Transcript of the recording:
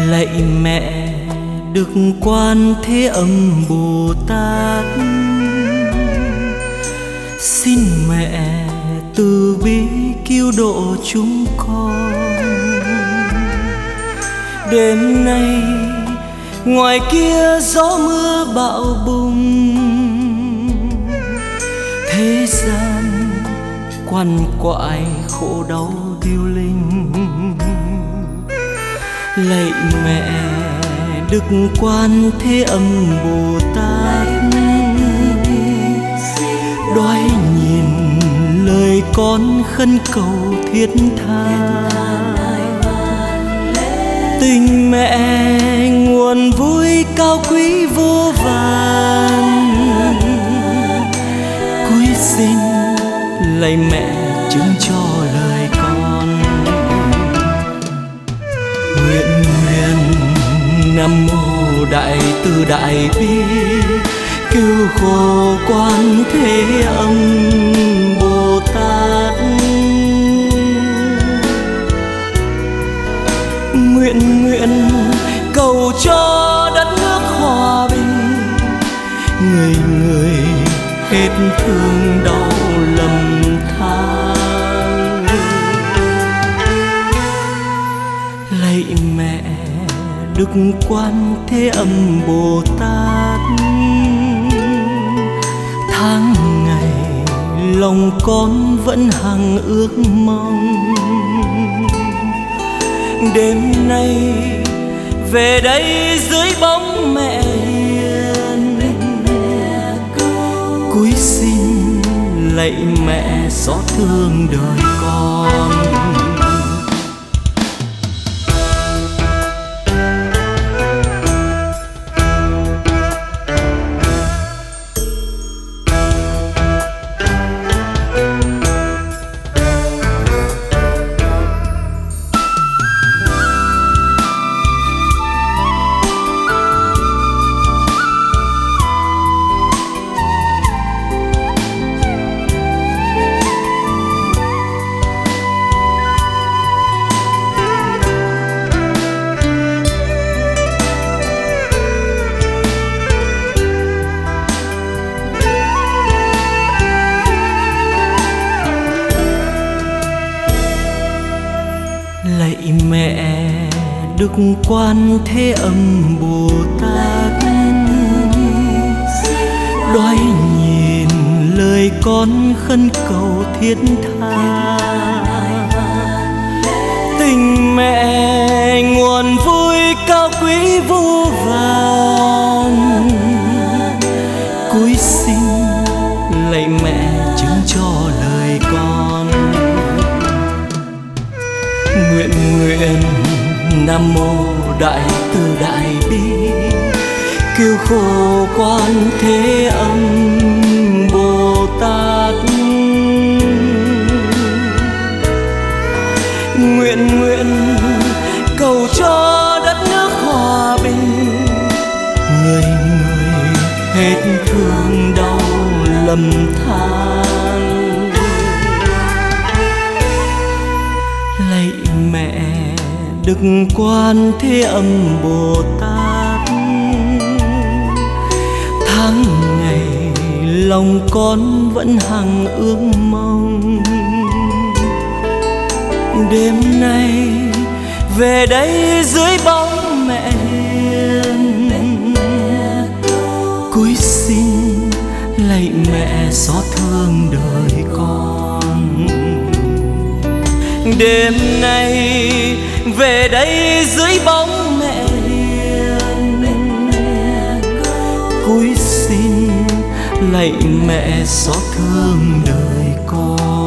Lạy mẹ Đức Quan Thế Âm Bồ Tát, xin mẹ từ bi cứu độ chúng con. Đêm nay ngoài kia gió mưa bão bùng, thế gian quằn quại khổ đau điêu linh. Lạy mẹ Đức Quan Thế Âm Bồ Tát, đoái nhìn lời con khấn cầu thiết tha. Tình mẹ nguồn vui cao quý vô vàn, cúi xin lạy mẹ chứng cho lời con. Nguyện Nam Mô Đại Từ Đại Bi cứu khổ Quan Thế Âm Bồ Tát. Nguyện cầu cho đất nước hòa bình, người người hết thương đau lầm than. Lạy mẹ Đức Quan Thế Âm Bồ Tát, tháng ngày lòng con vẫn hằng ước mong. Đêm nay về đây dưới bóng mẹ hiền, cúi xin lạy mẹ xót thương đời con. Lạy mẹ Đức Quan Thế Âm Bồ Tát, đoái nhìn lời con khấn cầu thiết tha. Tình mẹ nguồn vui cao quý vô vàn, cúi xin lạy mẹ chứng cho lời con. Nguyện Nam Mô Đại Từ Đại Bi cứu khổ Quan Thế Âm Bồ Tát. Nguyện cầu cho đất nước hòa bình, người người hết thương đau lầm than. Lạy mẹ Đức Quan Thế Âm Bồ Tát, tháng ngày lòng con vẫn hằng ước mong. Đêm nay về đây dưới bóng mẹ hiền, cúi xin lạy mẹ xót thương đời con. Đêm nay về đây dưới bóng mẹ hiền, cúi xin lạy mẹ xót thương đời con.